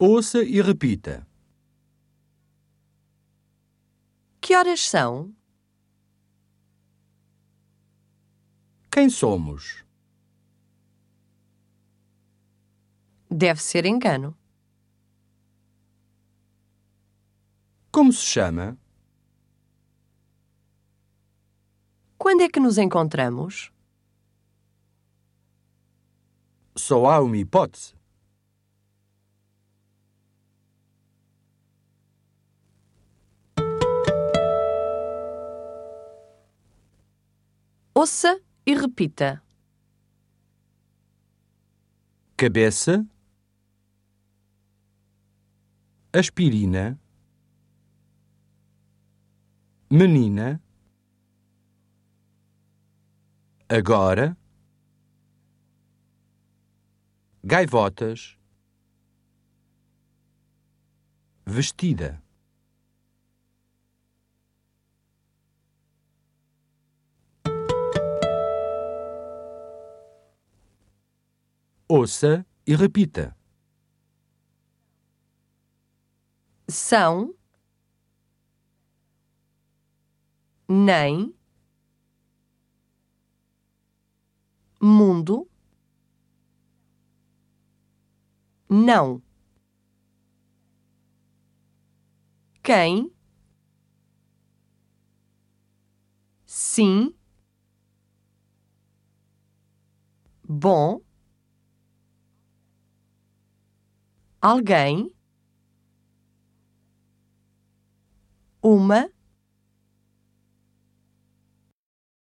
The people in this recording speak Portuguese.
Ouça e repita. Que horas são? Quem somos? Deve ser engano. Como se chama? Quando é que nos encontramos? Só há uma hipótese. Ouça e repita. Cabeça, aspirina, menina, agora, gaivotas, vestida. Ouça e repita. São, nem, mundo, não. Quem, sim, bom, alguém, uma,